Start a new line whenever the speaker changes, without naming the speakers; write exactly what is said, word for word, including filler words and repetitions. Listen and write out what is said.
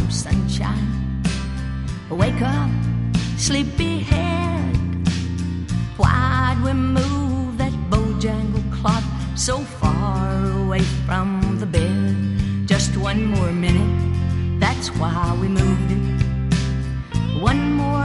sunshine. Wake up, sleepyhead. Why'd we move that Bojangle clock so far away from the bed? Just one more minute, that's why we moved it. One more